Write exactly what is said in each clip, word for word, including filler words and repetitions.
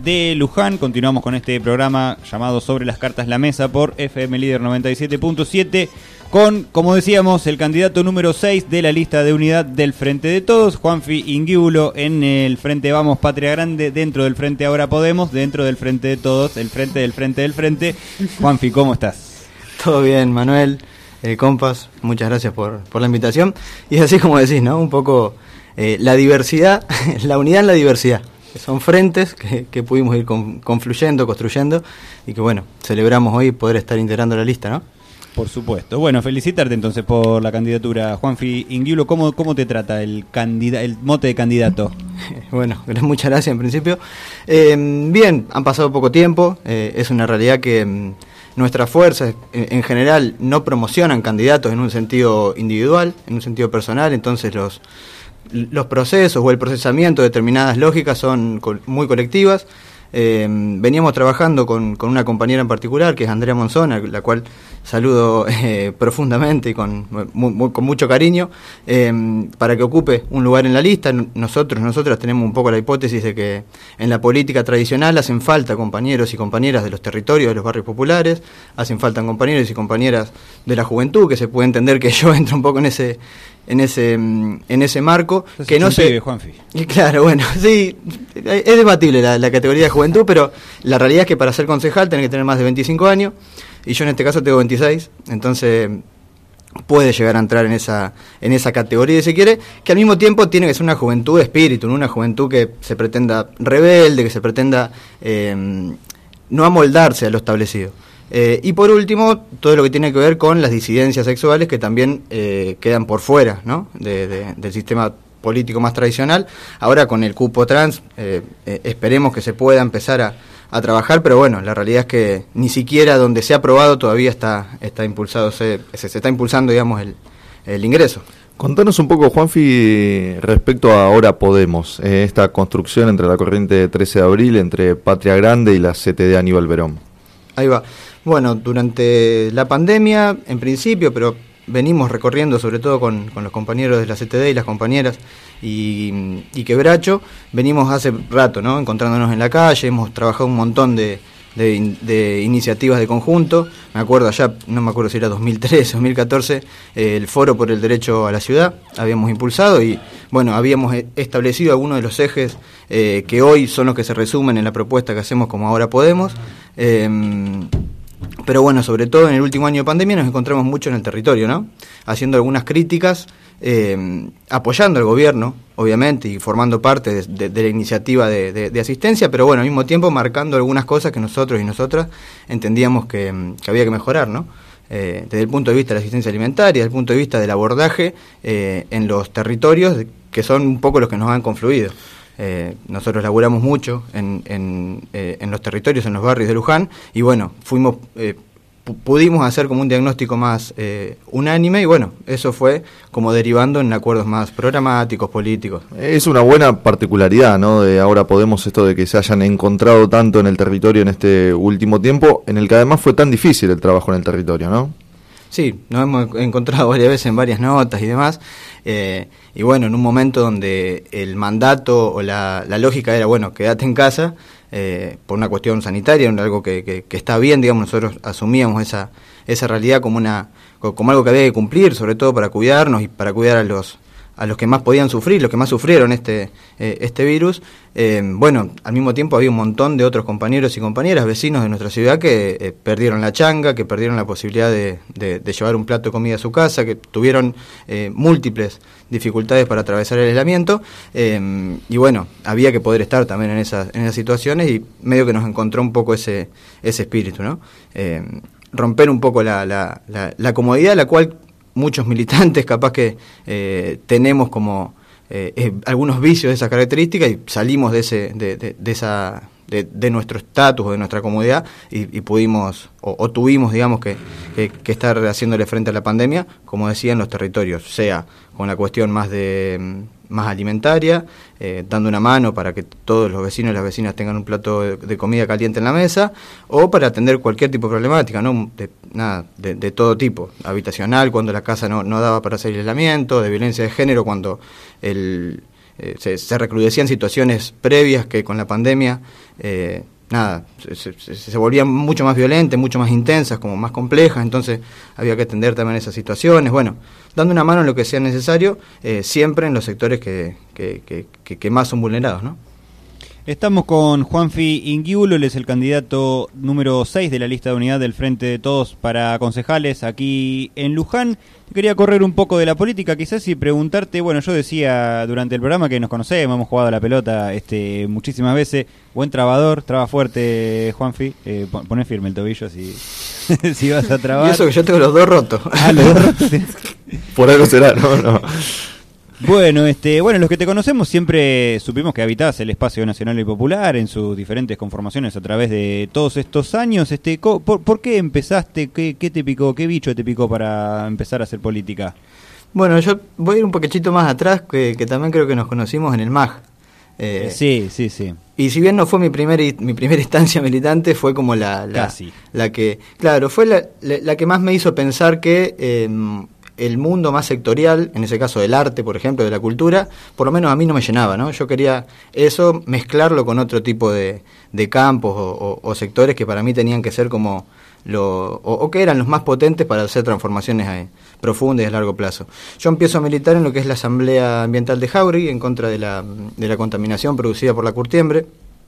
de Luján. Continuamos con este programa llamado Sobre las Cartas La Mesa por F M Líder noventa y siete punto siete con, como decíamos, el candidato número seis de la lista de unidad del Frente de Todos, Juanfi Inguiulo, en el Frente Vamos Patria Grande, dentro del Frente Ahora Podemos, dentro del Frente de Todos, el Frente del Frente del Frente. Juanfi, ¿cómo estás? Todo bien, Manuel, eh, compas, muchas gracias por, por la invitación. Y es así como decís, ¿no? Un poco eh, la diversidad, la unidad en la diversidad. Son frentes que, que pudimos ir con, confluyendo, construyendo, y que bueno, celebramos hoy poder estar integrando la lista, ¿no? Por supuesto. Bueno, felicitarte entonces por la candidatura, Juanfi Inguiulo. ¿Cómo, cómo te trata el candida, el mote de candidato? Bueno, muchas gracias en principio. Eh, bien, han pasado poco tiempo, eh, es una realidad que mm, nuestras fuerzas en, en general no promocionan candidatos en un sentido individual, en un sentido personal, entonces los... los procesos o el procesamiento de determinadas lógicas son co- muy colectivas. Eh, veníamos trabajando con, con una compañera en particular, que es Andrea Monzona, la cual saludo eh, profundamente y con, muy, muy, con mucho cariño, eh, para que ocupe un lugar en la lista. Nosotros, nosotras tenemos un poco la hipótesis de que en la política tradicional hacen falta compañeros y compañeras de los territorios, de los barrios populares, hacen falta compañeros y compañeras de la juventud, que se puede entender que yo entro un poco en ese en ese en ese marco. Entonces, que no se pibe, Juanfi. Claro, bueno, sí, es debatible la, la categoría de juventud, pero la realidad es que para ser concejal tenés que tener más de veinticinco años, y yo en este caso tengo veintiséis, entonces puede llegar a entrar en esa en esa categoría, si quiere, que al mismo tiempo tiene que ser una juventud de espíritu, ¿no? Una juventud que se pretenda rebelde, que se pretenda eh, no amoldarse a lo establecido. Eh, y por último, todo lo que tiene que ver con las disidencias sexuales, que también eh, quedan por fuera, ¿no? de, de, del sistema político más tradicional. Ahora con el cupo trans eh, eh, esperemos que se pueda empezar a, a trabajar, pero bueno, la realidad es que ni siquiera donde se ha aprobado todavía está está impulsado se, se, se está impulsando, digamos, el, el ingreso. Contanos un poco, Juanfi, respecto a Ahora Podemos, eh, esta construcción entre la corriente trece de abril, entre Patria Grande y la C T D Aníbal Berón. Ahí va. Bueno, durante la pandemia, en principio, pero venimos recorriendo, sobre todo con, con los compañeros de la C T D y las compañeras y, y Quebracho, venimos hace rato, ¿no? Encontrándonos en la calle, hemos trabajado un montón de, de, de iniciativas de conjunto. Me acuerdo allá, no me acuerdo si era dos mil trece, dos mil catorce, eh, el Foro por el Derecho a la Ciudad, habíamos impulsado y, bueno, habíamos establecido algunos de los ejes eh, que hoy son los que se resumen en la propuesta que hacemos como Ahora Podemos. Eh, Pero bueno, sobre todo en el último año de pandemia nos encontramos mucho en el territorio, ¿no? Haciendo algunas críticas, eh, apoyando al gobierno, obviamente, y formando parte de, de, de la iniciativa de, de, de asistencia, pero bueno, al mismo tiempo marcando algunas cosas que nosotros y nosotras entendíamos que, que había que mejorar, ¿no? Eh, desde el punto de vista de la asistencia alimentaria, desde el punto de vista del abordaje eh, en los territorios, que son un poco los que nos han confluido. Eh, nosotros laburamos mucho en, en, eh, en los territorios, en los barrios de Luján, y bueno, fuimos eh, pu- pudimos hacer como un diagnóstico más eh, unánime, y bueno, eso fue como derivando en acuerdos más programáticos, políticos. Es una buena particularidad, ¿no?, de Ahora Podemos, esto de que se hayan encontrado tanto en el territorio en este último tiempo, en el que además fue tan difícil el trabajo en el territorio, ¿no? Sí, nos hemos encontrado varias veces en varias notas y demás, eh, y bueno, en un momento donde el mandato o la, la lógica era, bueno, quédate en casa, eh, por una cuestión sanitaria, algo que, que, que está bien, digamos, nosotros asumíamos esa esa realidad como una como algo que había que cumplir, sobre todo para cuidarnos y para cuidar a los a los que más podían sufrir, los que más sufrieron este eh, este virus. Eh, bueno, al mismo tiempo había un montón de otros compañeros y compañeras, vecinos de nuestra ciudad, que eh, perdieron la changa, que perdieron la posibilidad de, de, de llevar un plato de comida a su casa, que tuvieron eh, múltiples dificultades para atravesar el aislamiento, eh, y bueno, había que poder estar también en esas, en esas situaciones, y medio que nos encontró un poco ese, ese espíritu, ¿no? Eh, romper un poco la, la, la, la comodidad, la cual muchos militantes capaz que eh, tenemos como eh, eh, algunos vicios de esas características, y salimos de ese de, de, de esa de, de nuestro estatus o de nuestra comodidad, y, y pudimos o, o tuvimos, digamos, que, que, que estar haciéndole frente a la pandemia, como decía, en los territorios, sea con la cuestión más de más alimentaria, eh, dando una mano para que todos los vecinos y las vecinas tengan un plato de, de comida caliente en la mesa, o para atender cualquier tipo de problemática, ¿no? De, nada, de, de todo tipo, habitacional, cuando la casa no, no daba para hacer aislamiento, de violencia de género, cuando el, eh, se, se recrudecían situaciones previas que con la pandemia, eh, nada, se, se, se volvían mucho más violentas, mucho más intensas, como más complejas, entonces había que atender también esas situaciones, bueno, dando una mano en lo que sea necesario, eh, siempre en los sectores que, que, que, que, que más son vulnerados, ¿no? Estamos con Juanfi Inguiulo, él es el candidato número seis de la lista de unidad del Frente de Todos para concejales aquí en Luján. Quería correr un poco de la política quizás y preguntarte, bueno, yo decía durante el programa que nos conocemos, hemos jugado a la pelota este, muchísimas veces, buen trabador, traba fuerte Juanfi, eh, poné firme el tobillo si, si vas a trabar. Y eso que yo tengo los dos rotos. Ah, los dos rotos. Por algo será, no, no. Bueno, este, bueno, los que te conocemos siempre supimos que habitás el espacio nacional y popular en sus diferentes conformaciones a través de todos estos años. Este, ¿por, por qué empezaste? ¿Qué, qué te picó? ¿Qué bicho te picó para empezar a hacer política? Bueno, yo voy a ir un poquitito más atrás, que, que también creo que nos conocimos en el M A G. Eh, sí, sí, sí. Y si bien no fue mi primera mi primera instancia militante, fue como la, la, Casi. la que, claro, fue la, la, la que más me hizo pensar que eh, el mundo más sectorial, en ese caso del arte, por ejemplo, de la cultura, por lo menos a mí no me llenaba, ¿no? Yo quería eso, mezclarlo con otro tipo de, de campos o, o, o sectores que para mí tenían que ser como lo, o, o que eran los más potentes para hacer transformaciones eh, profundas y a largo plazo. Yo empiezo a militar en lo que es la Asamblea Ambiental de Jauregui, en contra de la, de la contaminación producida por la curtiembre.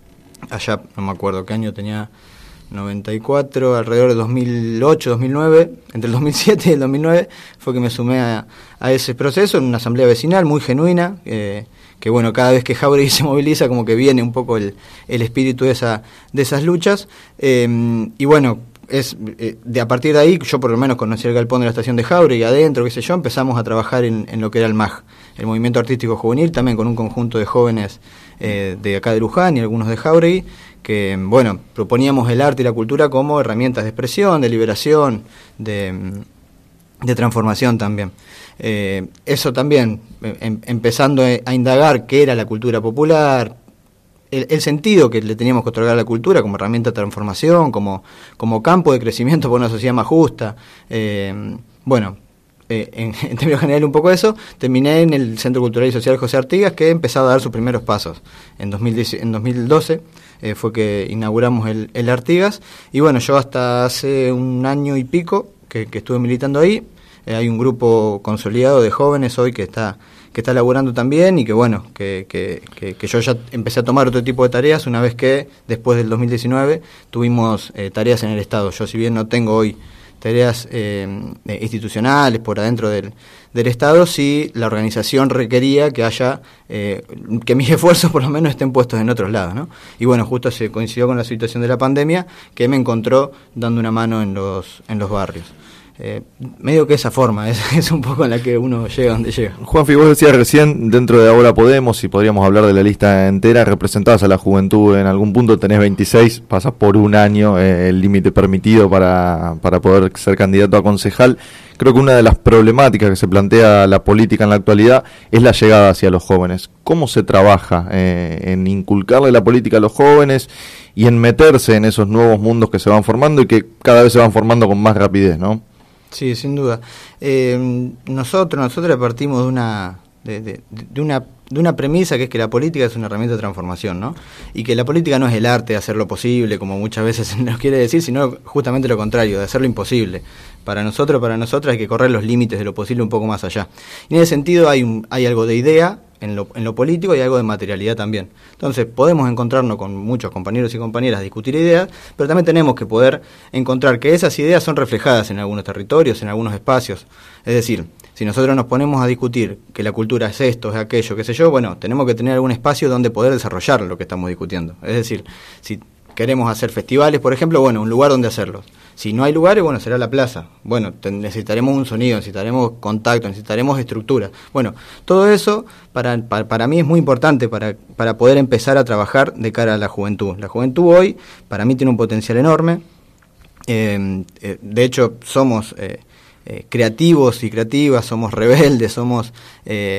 Allá, no me acuerdo qué año tenía, noventa y cuatro, alrededor de dos mil ocho, dos mil nueve, entre el dos mil siete y el dos mil nueve, fue que me sumé a, a ese proceso, en una asamblea vecinal muy genuina, eh, que bueno, cada vez que Jauregui se moviliza como que viene un poco el, el espíritu de, esa, de esas luchas, eh, y bueno, es eh, de a partir de ahí, yo por lo menos conocí el galpón de la estación de Jauregui, adentro, qué sé yo, empezamos a trabajar en, en lo que era el M A G, el Movimiento Artístico Juvenil, también con un conjunto de jóvenes eh, de acá de Luján y algunos de Jauregui, que, bueno, proponíamos el arte y la cultura como herramientas de expresión, de liberación, de, de transformación también. Eh, eso también, em, empezando a indagar qué era la cultura popular, el, el sentido que le teníamos que otorgar a la cultura como herramienta de transformación, como, como campo de crecimiento para una sociedad más justa. Eh, bueno, eh, en, en términos generales un poco eso, terminé en el Centro Cultural y Social José Artigas, que he empezado a dar sus primeros pasos en, dos mil diez, en dos mil doce. Eh, fue que inauguramos el, el Artigas, y bueno, yo hasta hace un año y pico que, que estuve militando ahí. Eh, hay un grupo consolidado de jóvenes hoy que está que está laburando también, y que bueno, que, que, que, que yo ya empecé a tomar otro tipo de tareas una vez que después del dos mil diecinueve tuvimos eh, tareas en el Estado. Yo, si bien no tengo hoy tareas eh, institucionales por adentro del, del Estado, sí la organización requería que haya, eh, que mis esfuerzos por lo menos estén puestos en otros lados, ¿no? Y bueno, justo se coincidió con la situación de la pandemia, que me encontró dando una mano en los, en los barrios. Eh, medio que esa forma es, es un poco en la que uno llega donde llega. Juanfi, vos decías recién, dentro de Ahora Podemos, y podríamos hablar de la lista entera, representadas a la juventud en algún punto, tenés veintiséis, pasas por un año eh, el límite permitido para, para poder ser candidato a concejal. Creo que una de las problemáticas que se plantea la política en la actualidad es la llegada hacia los jóvenes. ¿Cómo se trabaja eh, en inculcarle la política a los jóvenes y en meterse en esos nuevos mundos que se van formando y que cada vez se van formando con más rapidez, ¿no? Sí, sin duda. Eh, nosotros nosotros partimos de una de, de, de una de una premisa, que es que la política es una herramienta de transformación, ¿no? Y que la política no es el arte de hacer lo posible, como muchas veces se nos quiere decir, sino justamente lo contrario, de hacer lo imposible. Para nosotros, para nosotras hay que correr los límites de lo posible un poco más allá. Y en ese sentido hay un, hay algo de idea en lo, en lo político y algo de materialidad también. Entonces podemos encontrarnos con muchos compañeros y compañeras a discutir ideas, pero también tenemos que poder encontrar que esas ideas son reflejadas en algunos territorios, en algunos espacios. Es decir, si nosotros nos ponemos a discutir que la cultura es esto, es aquello, qué sé yo, bueno, tenemos que tener algún espacio donde poder desarrollar lo que estamos discutiendo. Es decir, si queremos hacer festivales, por ejemplo, bueno, un lugar donde hacerlos. Si no hay lugares, bueno, será la plaza. Bueno, te, necesitaremos un sonido, necesitaremos contacto, necesitaremos estructura. Bueno, todo eso para, para, para mí es muy importante para, para poder empezar a trabajar de cara a la juventud. La juventud hoy, para mí, tiene un potencial enorme. Eh, eh, de hecho, somos eh, eh, creativos y creativas, somos rebeldes, somos... Eh,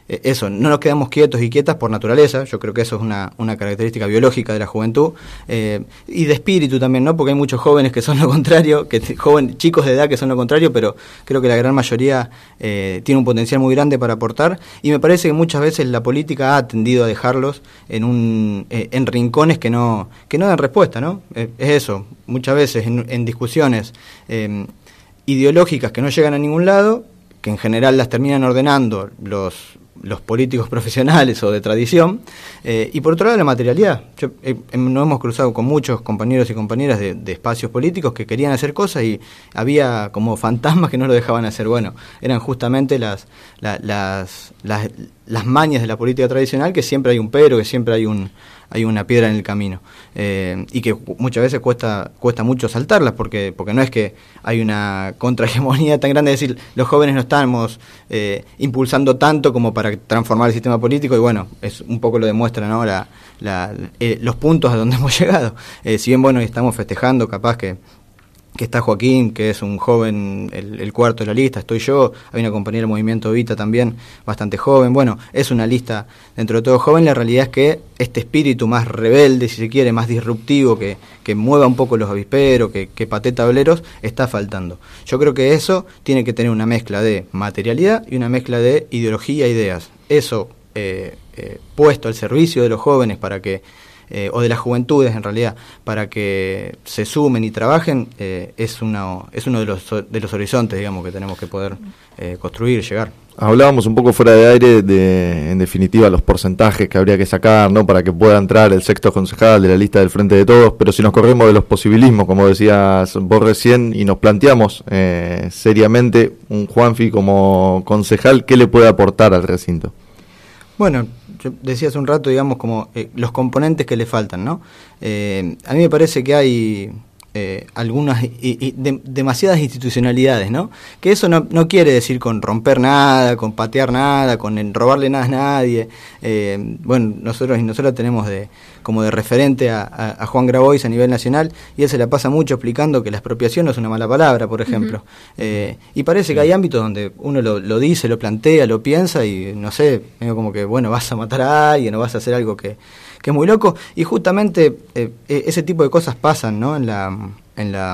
eh, eso, no nos quedamos quietos y quietas por naturaleza, yo creo que eso es una, una característica biológica de la juventud, eh, y de espíritu también, ¿no? Porque hay muchos jóvenes que son lo contrario, que joven, chicos de edad que son lo contrario, pero creo que la gran mayoría eh, tiene un potencial muy grande para aportar, y me parece que muchas veces la política ha tendido a dejarlos en un eh, en rincones que no que no dan respuesta, ¿no? Eh, es eso, muchas veces en, en discusiones eh, ideológicas que no llegan a ningún lado, que en general las terminan ordenando los los políticos profesionales o de tradición, eh, y por otro lado la materialidad. Yo, eh, nos hemos cruzado con muchos compañeros y compañeras de, de espacios políticos que querían hacer cosas y había como fantasmas que no lo dejaban hacer. Bueno, eran justamente las, la, las, las, las mañas de la política tradicional, que siempre hay un pero, que siempre hay un hay una piedra en el camino, eh, y que muchas veces cuesta cuesta mucho saltarlas, porque porque no es que hay una contrahegemonía tan grande, es decir, los jóvenes no estamos eh, impulsando tanto como para transformar el sistema político, y bueno, es un poco lo demuestran ahora la, eh, los puntos a donde hemos llegado. Eh, si bien, bueno, estamos festejando, capaz que que está Joaquín, que es un joven, el, el cuarto de la lista, estoy yo, hay una compañera del Movimiento Evita también, bastante joven, bueno, es una lista dentro de todo joven. La realidad es que este espíritu más rebelde, si se quiere, más disruptivo, que, que mueva un poco los avisperos, que, que patee tableros, está faltando. Yo creo que eso tiene que tener una mezcla de materialidad y una mezcla de ideología e ideas. Eso eh, eh, puesto al servicio de los jóvenes para que Eh, o de las juventudes en realidad, para que se sumen y trabajen, eh, es, una, es uno de los, de los horizontes, digamos, que tenemos que poder eh, construir, llegar. Hablábamos un poco fuera de aire de, en definitiva, los porcentajes que habría que sacar, ¿no?, para que pueda entrar el sexto concejal de la lista del Frente de Todos, pero si nos corremos de los posibilismos, como decías vos recién, y nos planteamos eh, seriamente un Juanfi como concejal, ¿qué le puede aportar al recinto? Bueno, yo decía hace un rato, digamos, como eh, los componentes que le faltan, ¿no? Eh, a mí me parece que hay eh, algunas, y, y de, demasiadas institucionalidades, ¿no? Que eso no, no quiere decir con romper nada, con patear nada, con robarle nada a nadie. Eh, bueno, nosotros y nosotros tenemos de como de referente a, a, a Juan Grabois a nivel nacional, y él se la pasa mucho explicando que la expropiación no es una mala palabra, por ejemplo. Uh-huh. Eh, y parece que hay ámbitos donde uno lo, lo dice, lo plantea, lo piensa, y no sé, medio como que, bueno, vas a matar a alguien o vas a hacer algo que, que es muy loco, y justamente eh, ese tipo de cosas pasan, ¿no?, en la, en la,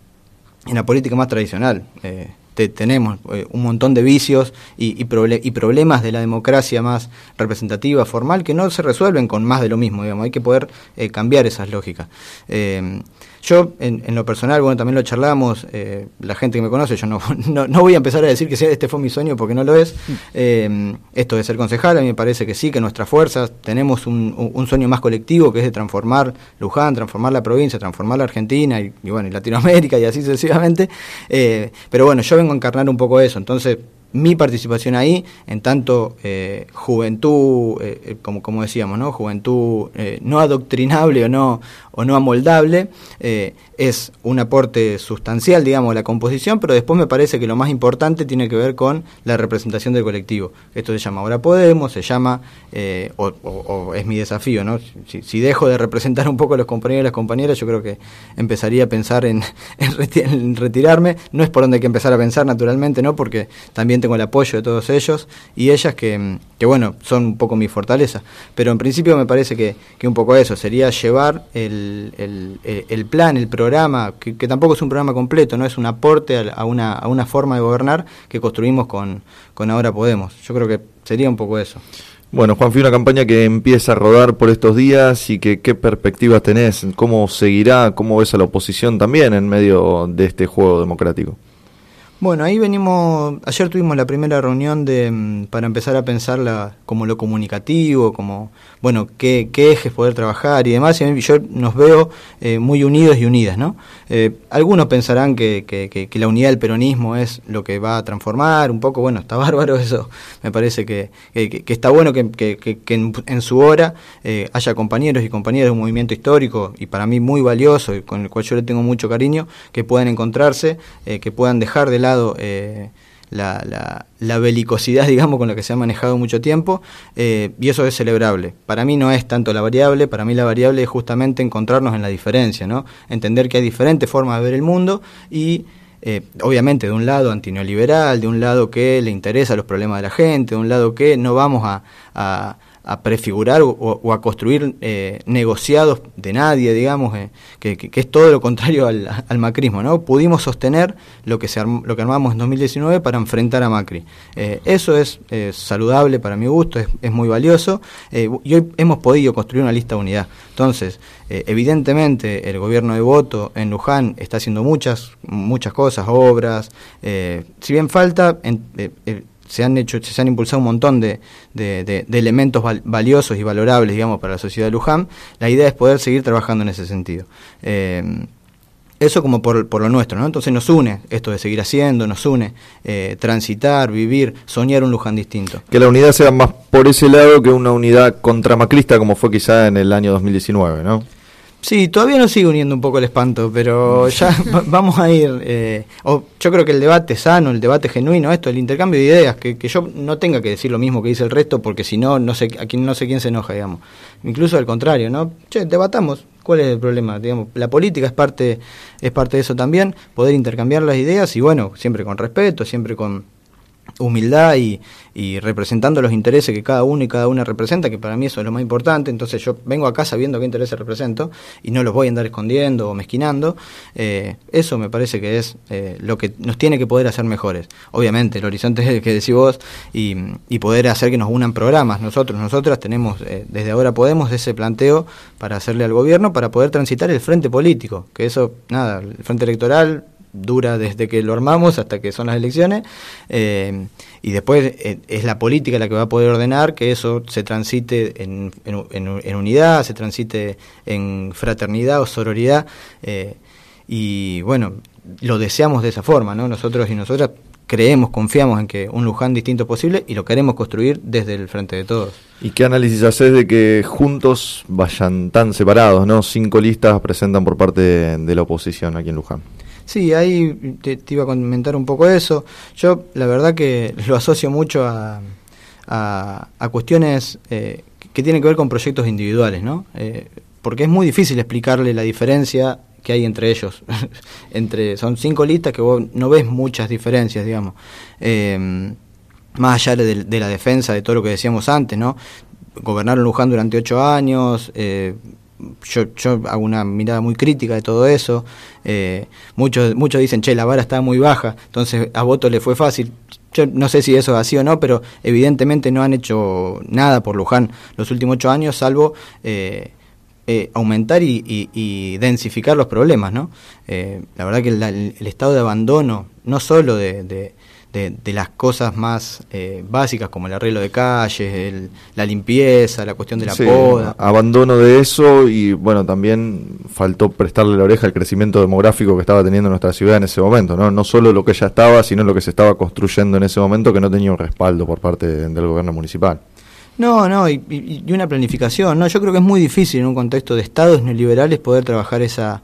en la política más tradicional. Eh, Te, tenemos eh, un montón de vicios y, y, proble- y problemas de la democracia más representativa, formal, que no se resuelven con más de lo mismo, digamos. Hay que poder eh, cambiar esas lógicas. Eh, yo, en, en lo personal, bueno, también lo charlamos, eh, la gente que me conoce, yo no, no, no voy a empezar a decir que este fue mi sueño, porque no lo es. Eh, esto de ser concejal, a mí me parece que sí, que nuestras fuerzas tenemos un, un sueño más colectivo, que es de transformar Luján, transformar la provincia, transformar la Argentina, y, y bueno, y Latinoamérica, y así sucesivamente. Eh, pero bueno, yo vengo a encarnar un poco eso, entonces mi participación ahí, en tanto eh, juventud, eh, como, como decíamos, ¿no?, juventud eh, no adoctrinable o no, o no amoldable, eh, es un aporte sustancial, digamos, a la composición, pero después me parece que lo más importante tiene que ver con la representación del colectivo. Esto se llama Ahora Podemos, se llama, eh, o, o, o es mi desafío, ¿no? Si, si dejo de representar un poco a los compañeros y las compañeras, yo creo que empezaría a pensar en, en, reti- en retirarme. No es por donde hay que empezar a pensar, naturalmente, ¿no?, porque también tengo el apoyo de todos ellos y ellas que, que bueno, son un poco mi fortaleza, pero en principio me parece que, que un poco eso, sería llevar el, el, el plan, el programa, que, que tampoco es un programa completo, no es un aporte a, a, una, a una forma de gobernar que construimos con, con Ahora Podemos. Yo creo que sería un poco eso. Bueno, Juanfi, una campaña que empieza a rodar por estos días y que qué perspectivas tenés, cómo seguirá, cómo ves a la oposición también en medio de este juego democrático. Bueno, ahí venimos, ayer tuvimos la primera reunión de para empezar a pensar la, como lo comunicativo, como, bueno, qué, qué ejes poder trabajar y demás, y yo nos veo eh, muy unidos y unidas, ¿no? Eh, algunos pensarán que, que, que, que la unidad del peronismo es lo que va a transformar, un poco, bueno, está bárbaro eso, me parece que, que, que está bueno que, que, que, que en, en su hora eh, haya compañeros y compañeras de un movimiento histórico, y para mí muy valioso, y con el cual yo le tengo mucho cariño, que puedan encontrarse, eh, que puedan dejar de lado eh, la, la, la belicosidad, digamos, con la que se ha manejado mucho tiempo, eh, y eso es celebrable. Para mí no es tanto la variable, para mí la variable es justamente encontrarnos en la diferencia, ¿no? Entender que hay diferentes formas de ver el mundo y eh, obviamente de un lado antineoliberal, de un lado que le interesa los problemas de la gente, de un lado que no vamos a, a a prefigurar o, o a construir eh, negociados de nadie, digamos, eh, que, que, que es todo lo contrario al, al macrismo, ¿no? Pudimos sostener lo que se arm, lo que armamos en dos mil diecinueve para enfrentar a Macri. Eh, eso es eh, saludable para mi gusto, es, es muy valioso, eh, y hoy hemos podido construir una lista de unidad. Entonces, eh, evidentemente, el gobierno de Boto en Luján está haciendo muchas, muchas cosas, obras, eh, si bien falta... En, eh, eh, se han hecho, se han impulsado un montón de, de, de, de elementos val, valiosos y valorables, digamos, para la sociedad de Luján. La idea es poder seguir trabajando en ese sentido. Eh, eso como por, por lo nuestro, ¿no? Entonces nos une esto de seguir haciendo, nos une eh, transitar, vivir, soñar un Luján distinto. Que la unidad sea más por ese lado que una unidad contramacrista como fue quizá en el año dos mil diecinueve, ¿no? Sí, todavía nos sigue uniendo un poco el espanto, pero ya vamos a ir, eh, o yo creo que el debate sano, el debate genuino, esto, el intercambio de ideas, que, que yo no tenga que decir lo mismo que dice el resto, porque si no, no sé, a quien no sé quién se enoja, digamos. Incluso al contrario, ¿no? Che, debatamos, ¿cuál es el problema? Digamos, la política es parte, es parte de eso también, poder intercambiar las ideas y bueno, siempre con respeto, siempre con humildad y, y representando los intereses que cada uno y cada una representa, que para mí eso es lo más importante. Entonces yo vengo acá sabiendo qué intereses represento y no los voy a andar escondiendo o mezquinando. Eh, eso me parece que es eh, lo que nos tiene que poder hacer mejores. Obviamente el horizonte es el que decís vos y, y poder hacer que nos unan programas. Nosotros, nosotras tenemos, eh, desde Ahora Podemos, ese planteo para hacerle al gobierno para poder transitar el frente político, que eso, nada, el frente electoral dura desde que lo armamos hasta que son las elecciones, eh, y después eh, es la política la que va a poder ordenar que eso se transite en, en, en, en unidad, se transite en fraternidad o sororidad, eh, y bueno, lo deseamos de esa forma, ¿no? Nosotros y nosotras creemos, confiamos en que un Luján distinto es posible y lo queremos construir desde el frente de todos. ¿Y qué análisis haces de que juntos vayan tan separados, ¿no? Cinco listas presentan por parte de, de la oposición aquí en Luján. Sí, ahí te, te iba a comentar un poco eso. Yo la verdad que lo asocio mucho a, a, a cuestiones eh, que tienen que ver con proyectos individuales, ¿no? Eh, porque es muy difícil explicarle la diferencia que hay entre ellos. entre Son cinco listas que vos no ves muchas diferencias, digamos. Eh, más allá de, de la defensa de todo lo que decíamos antes, ¿no? Gobernaron Luján durante ocho años, eh, Yo, yo hago una mirada muy crítica de todo eso. Eh, muchos muchos dicen, che, la vara está muy baja, entonces a Boto le fue fácil. Yo no sé si eso es así o no, pero evidentemente no han hecho nada por Luján los últimos ocho años, salvo eh, eh, aumentar y, y, y densificar los problemas, ¿no? Eh, la verdad que la, el estado de abandono, no solo de... de De, de las cosas más eh, básicas como el arreglo de calles, el, la limpieza, la cuestión de la sí, poda. Abandono de eso y bueno, también faltó prestarle la oreja al crecimiento demográfico que estaba teniendo nuestra ciudad en ese momento, ¿no? No solo lo que ya estaba, sino lo que se estaba construyendo en ese momento que no tenía un respaldo por parte de, del gobierno municipal. No, no, y, y, y una planificación, ¿no? Yo creo que es muy difícil en un contexto de estados neoliberales poder trabajar esa...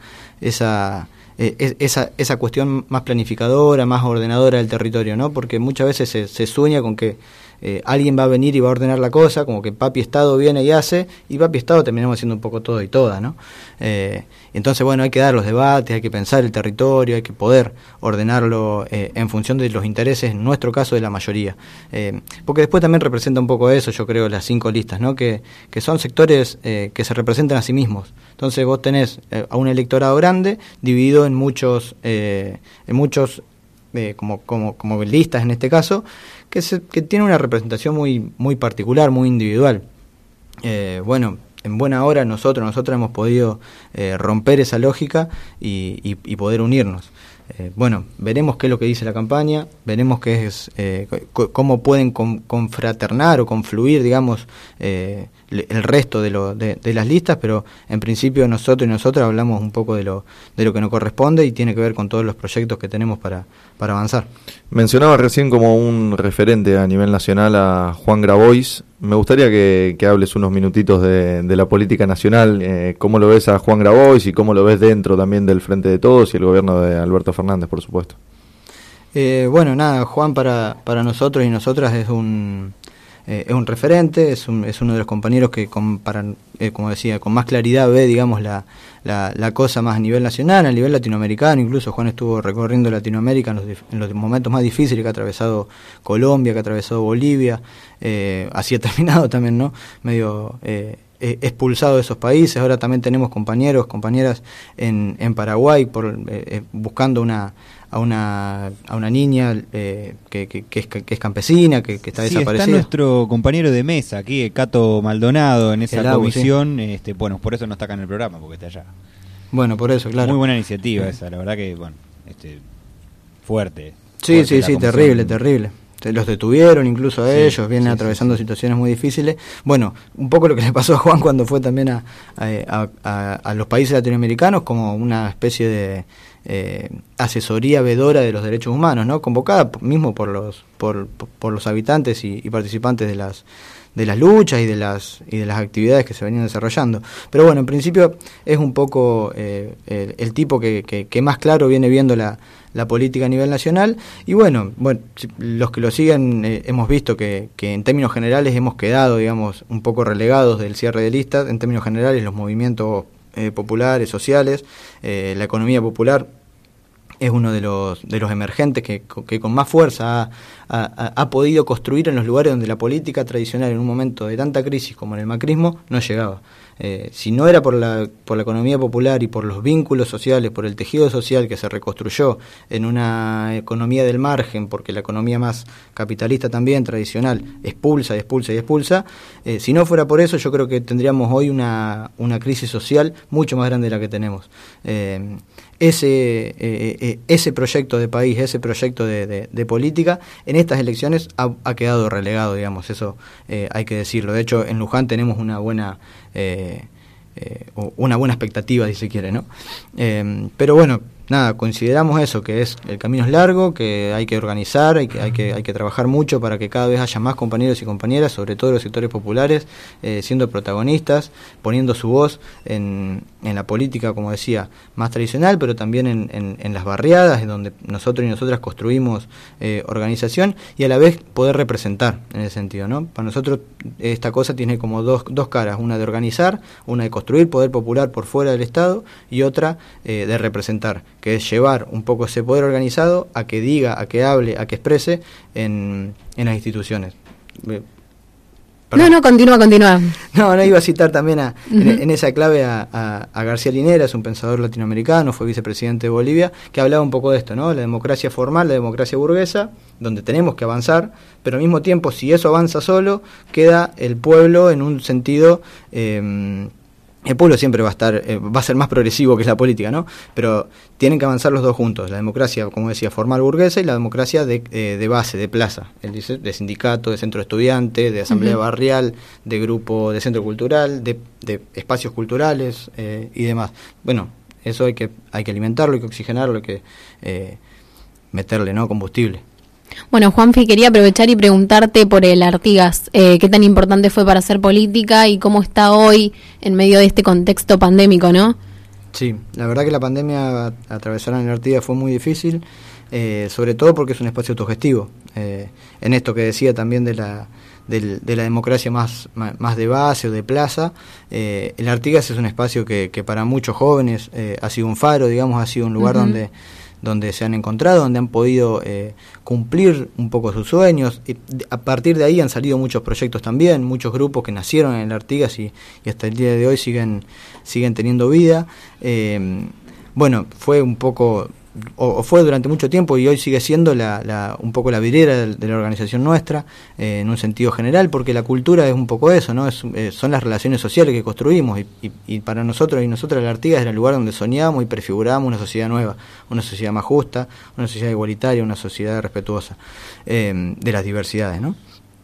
esa Eh, esa, esa cuestión más planificadora, más ordenadora del territorio, ¿no? Porque muchas veces se, se sueña con que eh, alguien va a venir y va a ordenar la cosa, como que papi Estado viene y hace, y papi Estado terminamos haciendo un poco todo y toda, ¿no? Eh, entonces, bueno, hay que dar los debates, hay que pensar el territorio, hay que poder ordenarlo eh, en función de los intereses, en nuestro caso, de la mayoría. Eh, porque después también representa un poco eso, yo creo, las cinco listas, ¿no? Que, que son sectores eh, que se representan a sí mismos. Entonces vos tenés eh, a un electorado grande dividido en muchos, eh, en muchos eh, como, como, como listas en este caso, que, se, que tiene una representación muy, muy particular, muy individual. Eh, bueno, en buena hora nosotros, nosotros hemos podido eh, romper esa lógica y, y, y poder unirnos. Eh, bueno, veremos qué es lo que dice la campaña, veremos qué es, eh, c- cómo pueden con, confraternar o confluir, digamos, eh, el resto de, lo, de, de las listas, pero en principio nosotros y nosotras hablamos un poco de lo, de lo que nos corresponde y tiene que ver con todos los proyectos que tenemos para, para avanzar. Mencionaba recién como un referente a nivel nacional a Juan Grabois. Me gustaría que, que hables unos minutitos de, de la política nacional, eh, cómo lo ves a Juan Grabois y cómo lo ves dentro también del Frente de Todos y el gobierno de Alberto Fernández, por supuesto. Eh, bueno, nada, Juan para, para nosotros y nosotras es un... eh, es un referente, es, un, es uno de los compañeros que, con, para, eh, como decía, con más claridad ve, digamos, la, la, la cosa más a nivel nacional, a nivel latinoamericano. Incluso Juan estuvo recorriendo Latinoamérica en los, en los momentos más difíciles que ha atravesado Colombia, que ha atravesado Bolivia, eh, así ha terminado también, ¿no? Medio... Eh, expulsado de esos países. Ahora también tenemos compañeros, compañeras en, en Paraguay por eh, buscando una a una a una niña eh, que, que, que, es, que es campesina, que, que está sí, desaparecida. Está nuestro compañero de mesa aquí, Cato Maldonado, en esa El Agu, comisión. Sí. Este, bueno, por eso no está acá en el programa, porque está allá. Bueno, por eso, claro. Muy buena iniciativa esa, la verdad que, bueno, este, fuerte. Sí, fuerte sí, sí, comisión. terrible, terrible. Los detuvieron incluso a sí, ellos, vienen sí, atravesando sí, sí. situaciones muy difíciles. Bueno, un poco lo que le pasó a Juan cuando fue también a, a, a, a los países latinoamericanos como una especie de eh, asesoría vedora de los derechos humanos, ¿no? Convocada mismo por los por, por los habitantes y, y participantes de las de las luchas y de las y de las actividades que se venían desarrollando. Pero bueno, en principio es un poco eh, el, el tipo que, que, que más claro viene viendo la la política a nivel nacional, y bueno, bueno los que lo siguen eh, hemos visto que, que en términos generales hemos quedado, digamos, un poco relegados del cierre de listas. En términos generales, los movimientos eh, populares, sociales, eh, la economía popular es uno de los de los emergentes que, que con más fuerza ha, ha, ha podido construir en los lugares donde la política tradicional en un momento de tanta crisis como en el macrismo no llegaba. Eh, si no era por la, por la economía popular y por los vínculos sociales, por el tejido social que se reconstruyó en una economía del margen, porque la economía más capitalista también, tradicional, expulsa y expulsa y expulsa, eh, si no fuera por eso yo creo que tendríamos hoy una, una crisis social mucho más grande de la que tenemos. Eh, ese, eh, eh, ese proyecto de país, ese proyecto de, de, de política, en estas elecciones ha, ha quedado relegado, digamos, eso eh, hay que decirlo. De hecho, en Luján tenemos una buena... Eh, eh, una buena expectativa, si se quiere, ¿no? Eh, pero bueno, nada, consideramos eso, que es el camino es largo, que hay que organizar, hay que, hay que, hay que trabajar mucho para que cada vez haya más compañeros y compañeras, sobre todo los sectores populares, eh, siendo protagonistas, poniendo su voz en, en la política, como decía, más tradicional, pero también en, en, en las barriadas, en donde nosotros y nosotras construimos eh, organización, y a la vez poder representar en ese sentido, ¿no? Para nosotros esta cosa tiene como dos, dos caras, una de organizar, una de construir poder popular por fuera del Estado, y otra eh, de representar, que es llevar un poco ese poder organizado a que diga, a que hable, a que exprese en, en las instituciones. Perdón. No, no, continúa, continúa. No, no, iba a citar también a, uh-huh. en, en esa clave a, a, a García Linera, es un pensador latinoamericano, fue vicepresidente de Bolivia, que hablaba un poco de esto, ¿no? La democracia formal, la democracia burguesa, donde tenemos que avanzar, pero al mismo tiempo, si eso avanza solo, queda el pueblo en un sentido... Eh, el pueblo siempre va a estar, eh, va a ser más progresivo que la política, ¿no? Pero tienen que avanzar los dos juntos, la democracia, como decía, formal burguesa, y la democracia de, eh, de base, de plaza, él dice, de sindicato, de centro estudiante, de asamblea uh-huh. barrial, de grupo, de centro cultural, de, de espacios culturales eh, y demás. Bueno, eso hay que hay que alimentarlo, hay que oxigenarlo, hay que eh, meterle, ¿no?, combustible. Bueno, Juanfi, quería aprovechar y preguntarte por el Artigas, eh, qué tan importante fue para hacer política y cómo está hoy en medio de este contexto pandémico, ¿no? Sí, la verdad que la pandemia a, atravesar en el Artigas fue muy difícil, eh, sobre todo porque es un espacio autogestivo. Eh, en esto que decía también de la de, de la democracia más, más, más de base o de plaza, eh, el Artigas es un espacio que, que para muchos jóvenes eh, ha sido un faro, digamos, ha sido un lugar uh-huh. donde... donde se han encontrado, donde han podido eh, cumplir un poco sus sueños. Y a partir de ahí han salido muchos proyectos también, muchos grupos que nacieron en el Artigas y, y hasta el día de hoy siguen siguen teniendo vida. Eh, bueno, fue un poco, o, o fue durante mucho tiempo y hoy sigue siendo la, la, un poco la vidriera de, de la organización nuestra, eh, en un sentido general, porque la cultura es un poco eso, ¿no? Es, eh, son las relaciones sociales que construimos y, y, y para nosotros y nosotras el Artigas era el lugar donde soñábamos y prefigurábamos una sociedad nueva, una sociedad más justa, una sociedad igualitaria, una sociedad respetuosa eh, de las diversidades, ¿no?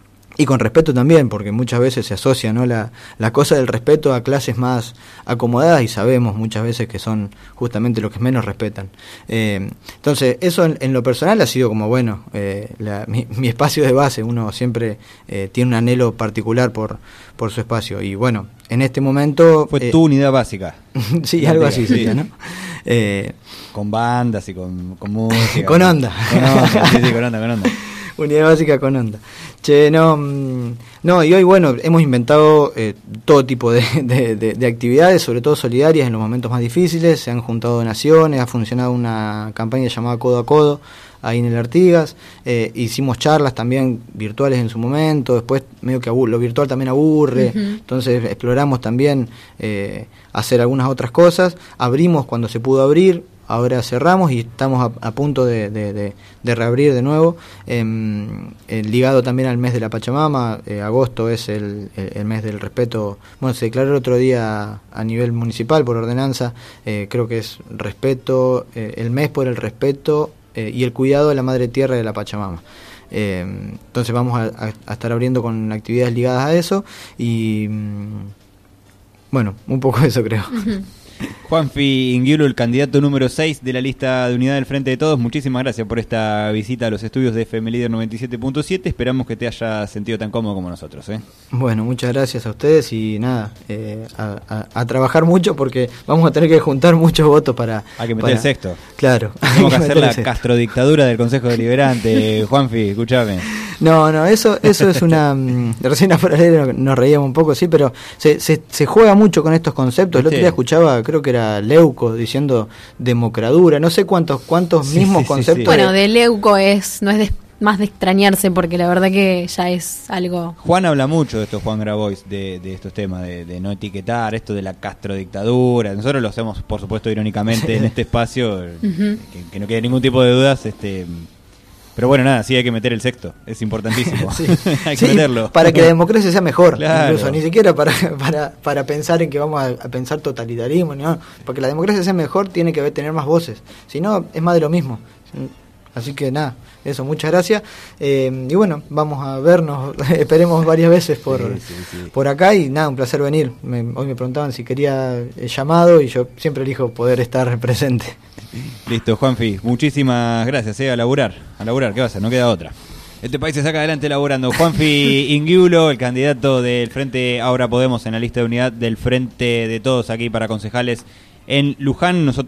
Y con respeto también, porque muchas veces se asocia, ¿no?, la, la cosa del respeto a clases más acomodadas y sabemos muchas veces que son justamente los que menos respetan. Eh, entonces, eso en, en lo personal ha sido como, bueno, eh, la, mi, mi espacio de base, uno siempre eh, tiene un anhelo particular por, por su espacio. Y bueno, en este momento... Fue eh, tu unidad básica. Sí, algo así sería, ¿no? Eh, con bandas y con, con música. Con onda. Con onda, sí, sí, con onda, con onda. Unidad básica con onda. Che, no, No, y hoy, bueno, hemos inventado eh, todo tipo de, de, de, de actividades, sobre todo solidarias en los momentos más difíciles. Se han juntado donaciones, ha funcionado una campaña llamada Codo a Codo ahí en el Artigas. Eh, hicimos charlas también virtuales en su momento, después medio que abu- lo virtual también aburre, uh-huh. Entonces exploramos también eh, hacer algunas otras cosas. Abrimos cuando se pudo abrir. Ahora cerramos y estamos a, a punto de, de, de, de reabrir de nuevo, eh, eh, ligado también al mes de la Pachamama. Eh, agosto es el, el, el mes del respeto. Bueno, se declaró el otro día a nivel municipal por ordenanza, eh, creo que es respeto, eh, el mes por el respeto eh, y el cuidado de la Madre Tierra de la Pachamama. Eh, entonces vamos a, a, a estar abriendo con actividades ligadas a eso y, bueno, un poco eso creo. Uh-huh. Juanfi Inguiulo, el candidato número seis de la lista de Unidad del Frente de Todos, muchísimas gracias por esta visita a los estudios de F M Líder noventa y siete punto siete. Esperamos que te haya sentido tan cómodo como nosotros, ¿eh? Bueno, muchas gracias a ustedes y nada, eh, a, a, a trabajar mucho porque vamos a tener que juntar muchos votos para... Hay que meter para, el sexto. Claro. Tenemos que hacer la castrodictadura del Consejo Deliberante. Juanfi, escúchame. No, no, eso eso es una... Recién afuera nos reíamos un poco, sí, pero se, se, se juega mucho con estos conceptos. El otro día escuchaba, creo que era Leuco diciendo democradura, no sé cuántos cuántos sí, mismos sí, conceptos. Sí, sí. Bueno, de Leuco es no es de, más de extrañarse porque la verdad que ya es algo... Juan habla mucho de esto, Juan Grabois, de, de estos temas, de, de no etiquetar, esto de la castrodictadura. Nosotros lo hacemos, por supuesto, irónicamente sí. en este espacio, uh-huh. que, que no quede ningún tipo de dudas, este... Pero bueno, nada, sí hay que meter el sexto, es importantísimo. sí. hay que sí, meterlo. Para que la democracia sea mejor, claro. Incluso, ni siquiera para, para, para pensar en que vamos a, a pensar totalitarismo, no, porque la democracia sea mejor tiene que tener más voces, si no es más de lo mismo. Así que nada, eso, muchas gracias. Eh, y bueno, vamos a vernos, esperemos varias veces por, sí, sí, sí. por acá y nada, un placer venir. Me, hoy me preguntaban si quería el llamado y yo siempre elijo poder estar presente. Listo, Juanfi, muchísimas gracias, eh, a laburar, a laburar, ¿qué va a hacer? No queda otra. Este país se saca adelante laburando. Juanfi Inguiulo, el candidato del Frente Ahora Podemos en la lista de unidad del Frente de Todos aquí para concejales en Luján. Nosotros